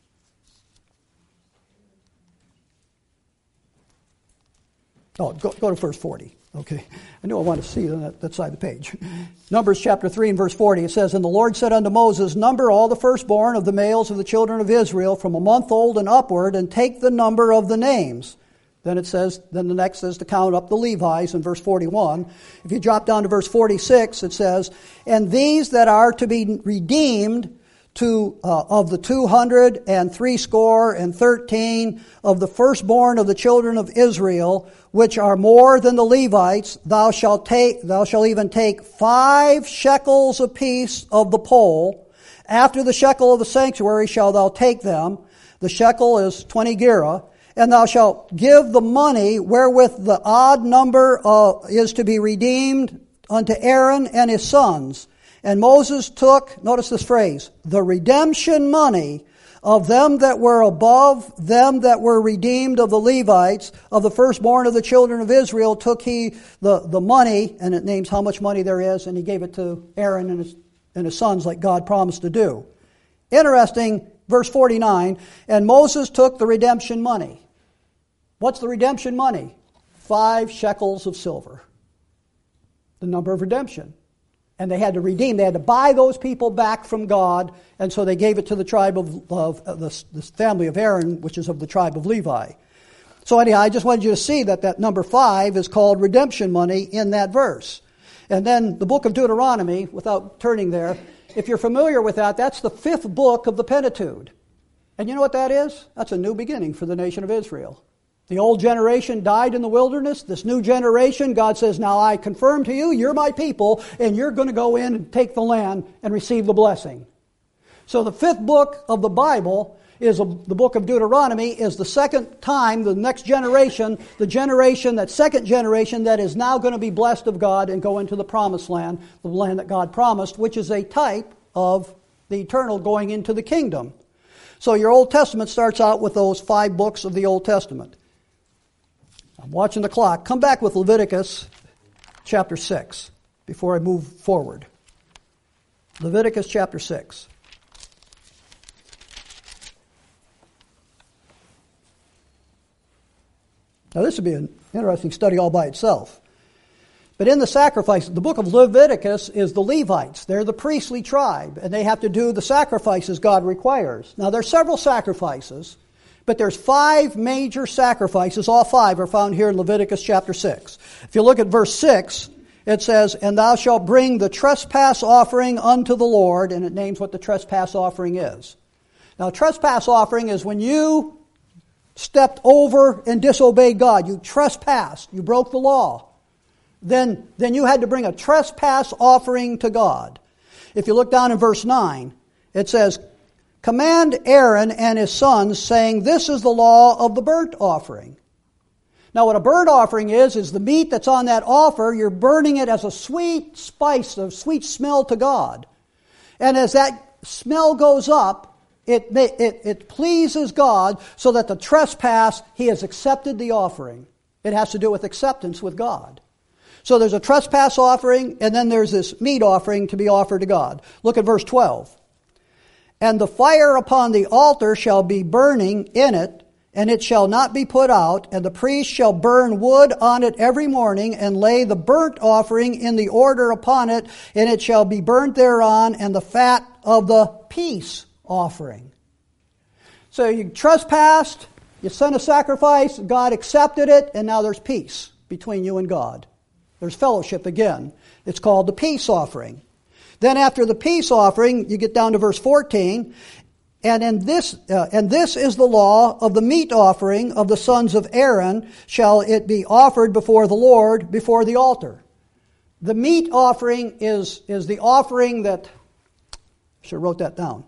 oh, go, go to verse forty. Okay. I knew I wanted to see that, that side of the page. Numbers chapter three and verse forty, it says, And the Lord said unto Moses, Number all the firstborn of the males of the children of Israel from a month old and upward, and take the number of the names. Then it says, then the next is to count up the Levites in verse forty-one. If you drop down to verse forty-six, it says, And these that are to be redeemed to uh, of the two hundred and threescore and thirteen of the firstborn of the children of Israel, which are more than the Levites, thou shalt take, thou shalt even take five shekels apiece of the poll. After the shekel of the sanctuary shalt thou take them. The shekel is twenty gerah. And thou shalt give the money wherewith the odd number uh, is to be redeemed unto Aaron and his sons. And Moses took, notice this phrase, the redemption money of them that were above them that were redeemed of the Levites, of the firstborn of the children of Israel, took he the, the money, and it names how much money there is, and he gave it to Aaron and his, and his sons like God promised to do. Interesting, verse forty-nine, and Moses took the redemption money. What's the redemption money? Five shekels of silver. The number of redemption. And they had to redeem. They had to buy those people back from God, and so they gave it to the tribe of, of, of the, the family of Aaron, which is of the tribe of Levi. So anyhow, I just wanted you to see that that number five is called redemption money in that verse. And then the book of Deuteronomy, without turning there, if you're familiar with that, that's the fifth book of the Pentateuch. And you know what that is? That's a new beginning for the nation of Israel. The old generation died in the wilderness. This new generation, God says, now I confirm to you, you're my people, and you're going to go in and take the land and receive the blessing. So the fifth book of the Bible is a, the book of Deuteronomy, is the second time, the next generation, the generation, that second generation that is now going to be blessed of God and go into the promised land, the land that God promised, which is a type of the eternal going into the kingdom. So your Old Testament starts out with those five books of the Old Testament. I'm watching the clock. Come back with Leviticus chapter six before I move forward. Leviticus chapter six. Now this would be an interesting study all by itself. But in the sacrifice, the book of Leviticus is the Levites. They're the priestly tribe, and they have to do the sacrifices God requires. Now there's several sacrifices, but there's five major sacrifices. All five are found here in Leviticus chapter six. If you look at verse six, it says, and thou shalt bring the trespass offering unto the Lord, and it names what the trespass offering is. Now trespass offering is when you stepped over and disobeyed God. You trespassed. You broke the law. Then, then you had to bring a trespass offering to God. If you look down in verse nine, it says, command Aaron and his sons, saying, this is the law of the burnt offering. Now what a burnt offering is, is the meat that's on that offer, you're burning it as a sweet spice, a sweet smell to God. And as that smell goes up, it, it, it pleases God, so that the trespass, he has accepted the offering. It has to do with acceptance with God. So there's a trespass offering, and then there's this meat offering to be offered to God. Look at verse twelve. And the fire upon the altar shall be burning in it, and it shall not be put out, and the priest shall burn wood on it every morning, and lay the burnt offering in the order upon it, and it shall be burnt thereon, and the fat of the peace offering. So you trespassed, you sent a sacrifice, God accepted it, and now there's peace between you and God. There's fellowship again. It's called the peace offering. Then after the peace offering, you get down to verse fourteen, and in this uh, and this is the law of the meat offering of the sons of Aaron, shall it be offered before the Lord, before the altar. The meat offering is, is the offering that, I should have wrote that down.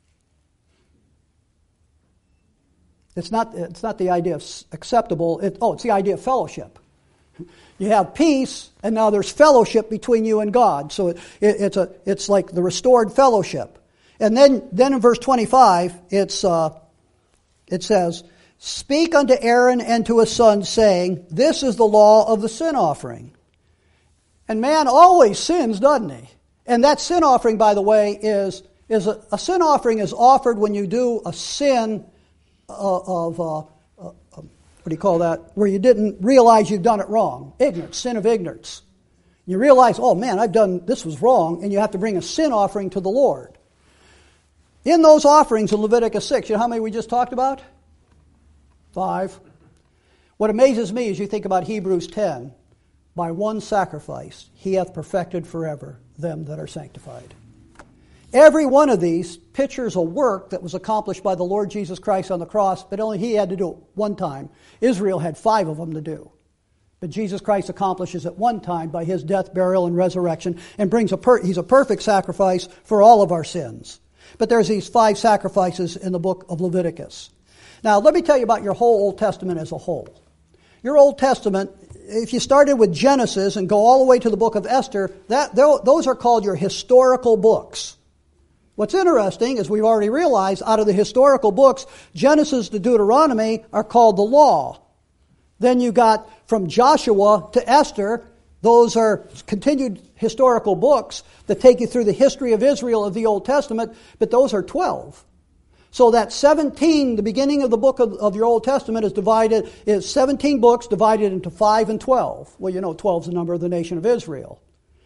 It's not, it's not the idea of acceptable, it, oh, it's the idea of fellowship. You have peace, and now there's fellowship between you and God. So it, it, it's a it's like the restored fellowship. And then, then in verse twenty-five, it's uh, it says, speak unto Aaron and to his sons, saying, this is the law of the sin offering. And man always sins, doesn't he? And that sin offering, by the way, is, is a, a sin offering is offered when you do a sin uh, of... Uh, what do you call that? Where you didn't realize you've done it wrong. Ignorance, sin of ignorance. You realize, oh man, I've done, this was wrong, and you have to bring a sin offering to the Lord. In those offerings in Leviticus six, you know how many we just talked about? Five. What amazes me is you think about Hebrews ten. By one sacrifice, he hath perfected forever them that are sanctified. Every one of these pictures a work that was accomplished by the Lord Jesus Christ on the cross, but only he had to do it one time. Israel had five of them to do. But Jesus Christ accomplishes it one time by his death, burial, and resurrection, and brings a per- he's a perfect sacrifice for all of our sins. But there's these five sacrifices in the book of Leviticus. Now, let me tell you about your whole Old Testament as a whole. Your Old Testament, if you started with Genesis and go all the way to the book of Esther, that those are called your historical books. What's interesting is we've already realized out of the historical books, Genesis to Deuteronomy are called the law. Then you got from Joshua to Esther, Those are continued historical books that take you through the history of Israel of the Old Testament, but those are twelve. So that seventeen, the beginning of the book of, of your Old Testament is divided, is seventeen books divided into five and twelve. Well, you know, twelve is the number of the nation of Israel.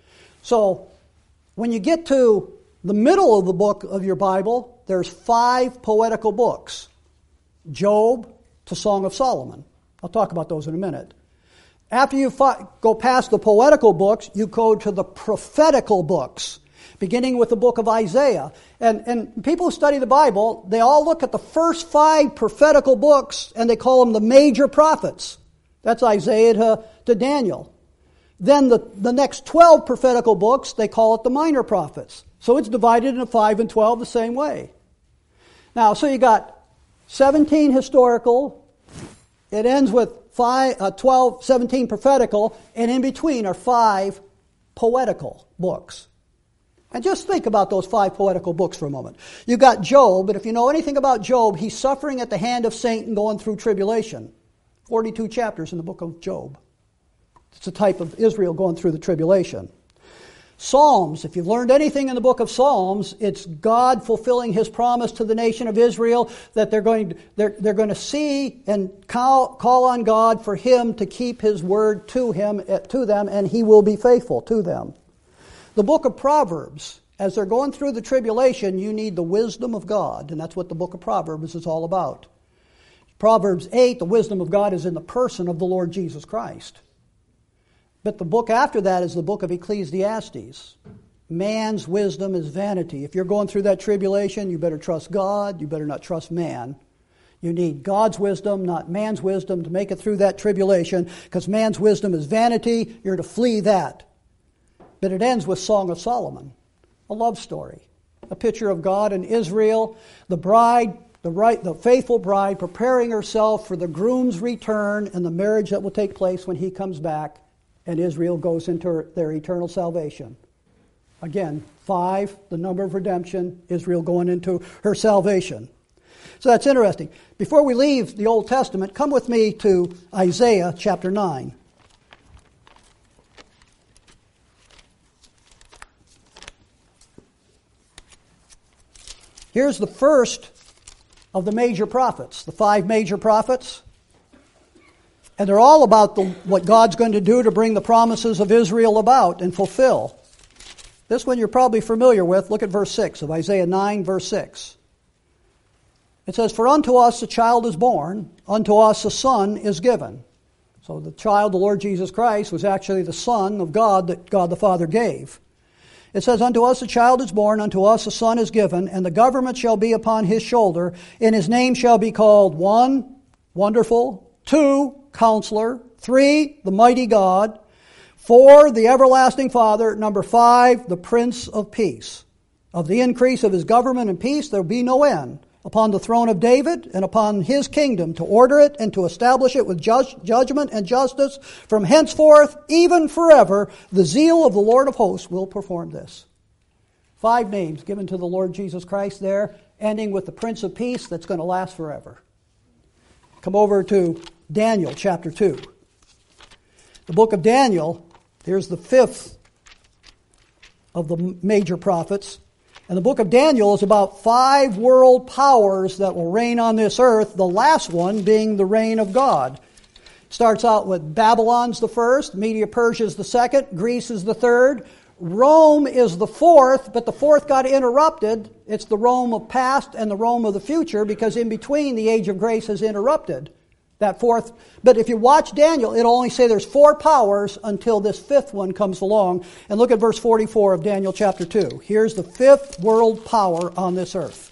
So when you get to the middle of the book of your Bible, there's five poetical books. Job to Song of Solomon. I'll talk about those in a minute. After you fi- go past the poetical books, you go to the prophetical books, beginning with the book of Isaiah. And, and people who study the Bible, they all look at the first five prophetical books, and they call them the major prophets. That's Isaiah to, to Daniel. Then the, the next twelve prophetical books, they call it the minor prophets. So it's divided into five and twelve the same way. Now, so you got seventeen historical, it ends with five, uh, twelve, seventeen prophetical, and in between are five poetical books. And just think about those five poetical books for a moment. You've got Job, and if you know anything about Job, he's suffering at the hand of Satan going through tribulation. forty-two chapters in the book of Job. It's a type of Israel going through the tribulation. Psalms, if you've learned anything in the book of Psalms, it's God fulfilling His promise to the nation of Israel that they're going to, they're, they're going to see and call, call on God for Him to keep His word to him to them, and He will be faithful to them. The book of Proverbs, as they're going through the tribulation, you need the wisdom of God, and that's what the book of Proverbs is all about. Proverbs eight, the wisdom of God is in the person of the Lord Jesus Christ. But the book after that is the book of Ecclesiastes. Man's wisdom is vanity. If you're going through that tribulation, you better trust God. You better not trust man. You need God's wisdom, not man's wisdom, to make it through that tribulation, because man's wisdom is vanity. You're to flee that. But it ends with Song of Solomon, a love story, a picture of God and Israel, the bride, the right, the faithful bride preparing herself for the groom's return and the marriage that will take place when he comes back. And Israel goes into their eternal salvation. Again, five, the number of redemption, Israel going into her salvation. So that's interesting. Before we leave the Old Testament, come with me to Isaiah chapter nine. Here's the first of the major prophets, the five major prophets. And they're all about the, what God's going to do to bring the promises of Israel about and fulfill. This one you're probably familiar with. Look at verse six of Isaiah nine, verse six. It says, "For unto us a child is born, unto us a son is given." So the child, the Lord Jesus Christ, was actually the Son of God that God the Father gave. It says, "Unto us a child is born, unto us a son is given, and the government shall be upon his shoulder, and his name shall be called one, Wonderful, two, Counselor, three, the Mighty God, four, the Everlasting Father, number five, the Prince of Peace. Of the increase of his government and peace there will be no end upon the throne of David and upon his kingdom, to order it and to establish it with ju- judgment and justice from henceforth, even forever. The zeal of the Lord of hosts will perform this." Five names given to the Lord Jesus Christ there, ending with the Prince of Peace that's going to last forever. Come over to Daniel chapter two. The book of Daniel, here's the fifth of the major prophets. And the book of Daniel is about five world powers that will reign on this earth, the last one being the reign of God. It starts out with Babylon's the first, Media-Persia is the second, Greece is the third, Rome is the fourth, but the fourth got interrupted. It's the Rome of past and the Rome of the future, because in between the age of grace is interrupted. That fourth, but if you watch Daniel, it'll only say there's four powers until this fifth one comes along. And look at verse forty-four of Daniel chapter two. Here's the fifth world power on this earth.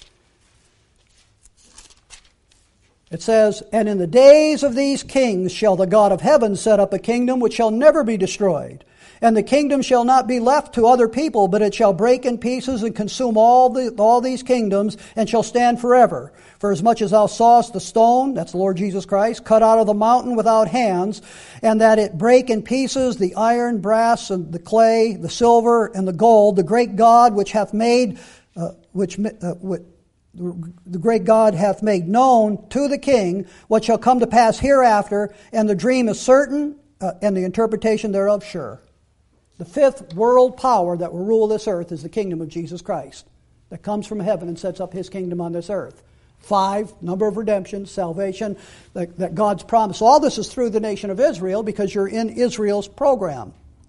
It says, "And in the days of these kings shall the God of heaven set up a kingdom which shall never be destroyed. And the kingdom shall not be left to other people, but it shall break in pieces and consume all the all these kingdoms, and shall stand forever. For as much as thou sawest the stone," that's the Lord Jesus Christ, "cut out of the mountain without hands, and that it break in pieces the iron, brass, and the clay, the silver, and the gold, the great God which hath made, uh, which uh, which, the great God hath made known to the king what shall come to pass hereafter, and the dream is certain, uh, and the interpretation thereof sure. The fifth world power that will rule this earth is the kingdom of Jesus Christ, that comes from heaven and sets up his kingdom on this earth. Five, number of redemption, salvation, that, that God's promise. All this is through the nation of Israel because you're in Israel's program.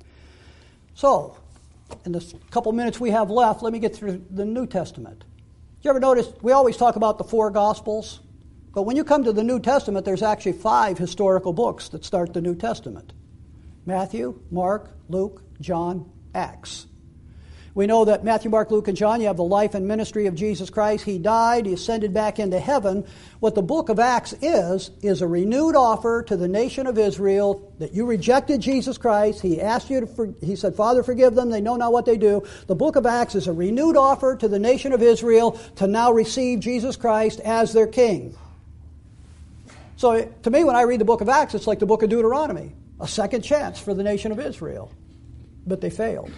So, in the couple minutes we have left, let me get through the New Testament. You ever notice, we always talk about the four Gospels, but when you come to the New Testament, there's actually five historical books that start the New Testament. Matthew, Mark, Luke, John, Acts. We know that Matthew, Mark, Luke, and John, you have the life and ministry of Jesus Christ. He died, he ascended back into heaven. What the book of Acts is, is a renewed offer to the nation of Israel that you rejected Jesus Christ. He asked you to, for, he said, Father, forgive them, they know not what they do. The book of Acts is a renewed offer to the nation of Israel to now receive Jesus Christ as their king. So to me, when I read the book of Acts, it's like the book of Deuteronomy, a second chance for the nation of Israel. But they failed.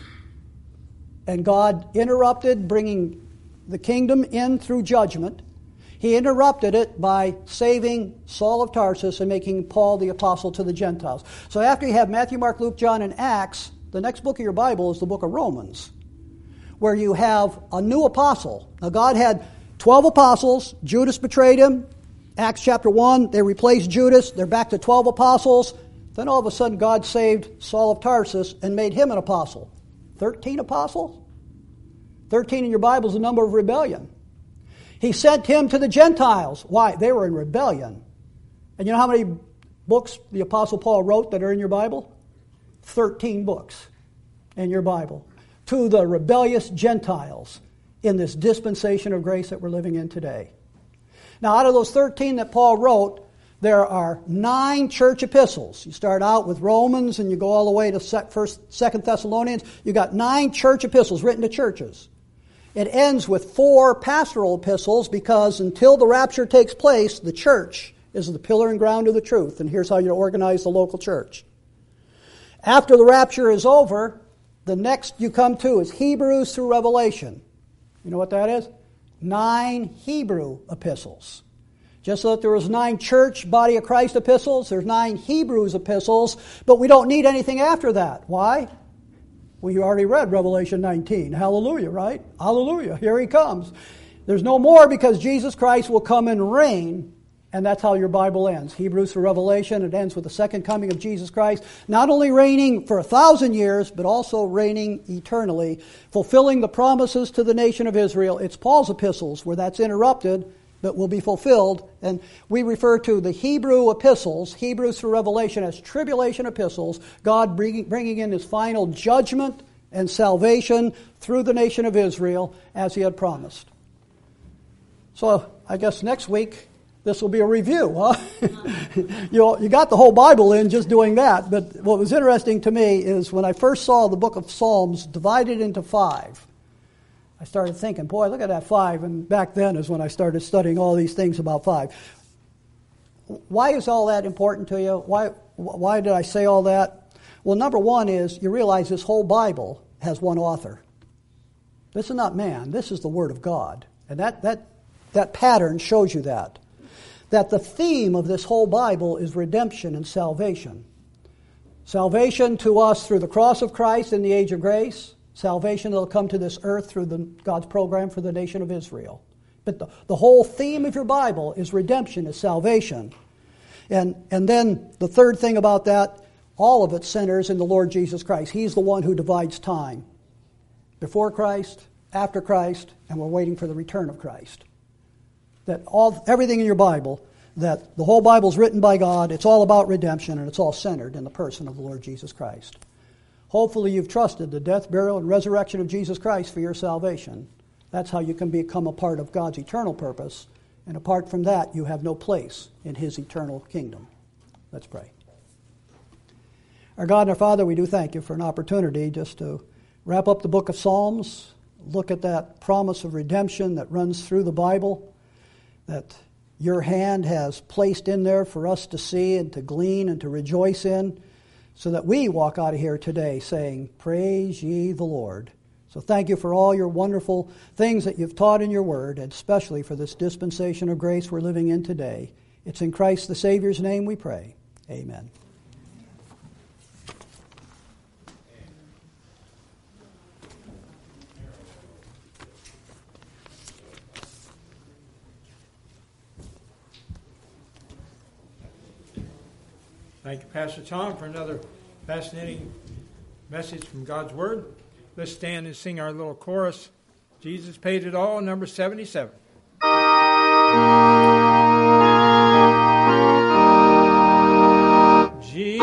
And God interrupted bringing the kingdom in through judgment. He interrupted it by saving Saul of Tarsus and making Paul the apostle to the Gentiles. So after you have Matthew, Mark, Luke, John, and Acts, the next book of your Bible is the book of Romans, where you have a new apostle. Now God had twelve apostles. Judas betrayed him. Acts chapter one, they replaced Judas. They're back to twelve apostles. Then all of a sudden God saved Saul of Tarsus and made him an apostle. Thirteen apostles? Thirteen in your Bible is the number of rebellion. He sent him to the Gentiles. Why? They were in rebellion. And you know how many books the Apostle Paul wrote that are in your Bible? Thirteen books in your Bible. To the rebellious Gentiles in this dispensation of grace that we're living in today. Now, out of those thirteen that Paul wrote, there are nine church epistles. You start out with Romans and you go all the way to First, Second Thessalonians. You got nine church epistles written to churches. It ends with four pastoral epistles because until the rapture takes place, the church is the pillar and ground of the truth. And here's how you organize the local church. After the rapture is over, the next you come to is Hebrews through Revelation. You know what that is? Nine Hebrew epistles. Just so that there was nine church, body of Christ epistles, there's nine Hebrews epistles, but we don't need anything after that. Why? Well, you already read Revelation nineteen. Hallelujah, right? Hallelujah. Here he comes. There's no more because Jesus Christ will come and reign, and that's how your Bible ends. Hebrews through Revelation, it ends with the second coming of Jesus Christ, not only reigning for a thousand years, but also reigning eternally, fulfilling the promises to the nation of Israel. It's Paul's epistles where that's interrupted, but will be fulfilled. And we refer to the Hebrew epistles, Hebrews through Revelation, as tribulation epistles, God bringing, bringing in his final judgment and salvation through the nation of Israel as he had promised. So I guess next week, this will be a review. Huh? you, you got the whole Bible in just doing that. But what was interesting to me is when I first saw the book of Psalms divided into five, I started thinking, boy, look at that five. And back then is when I started studying all these things about five. Why is all that important to you? Why, why did I say all that? Well, number one is you realize this whole Bible has one author. This is not man. This is the Word of God. And that, that, that pattern shows you that. That the theme of this whole Bible is redemption and salvation. Salvation to us through the cross of Christ in the age of grace. Salvation that will come to this earth through the, God's program for the nation of Israel. But the, the whole theme of your Bible is redemption, is salvation. And, and then the third thing about that, all of it centers in the Lord Jesus Christ. He's the one who divides time. Before Christ, after Christ, and we're waiting for the return of Christ. That all everything in your Bible, that the whole Bible is written by God, it's all about redemption, and it's all centered in the person of the Lord Jesus Christ. Hopefully you've trusted the death, burial, and resurrection of Jesus Christ for your salvation. That's how you can become a part of God's eternal purpose. And apart from that, you have no place in his eternal kingdom. Let's pray. Our God and our Father, we do thank you for an opportunity just to wrap up the book of Psalms, look at that promise of redemption that runs through the Bible, that your hand has placed in there for us to see and to glean and to rejoice in, so that we walk out of here today saying, praise ye the Lord. So thank you for all your wonderful things that you've taught in your word, and especially for this dispensation of grace we're living in today. It's in Christ the Savior's name we pray. Amen. Thank you, Pastor Tom, for another fascinating message from God's Word. Let's stand and sing our little chorus. Jesus paid it all, number seventy-seven. Jesus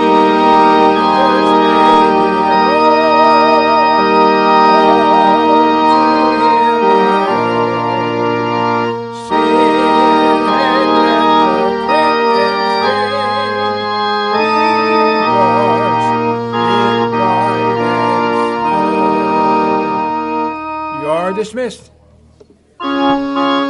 dismissed.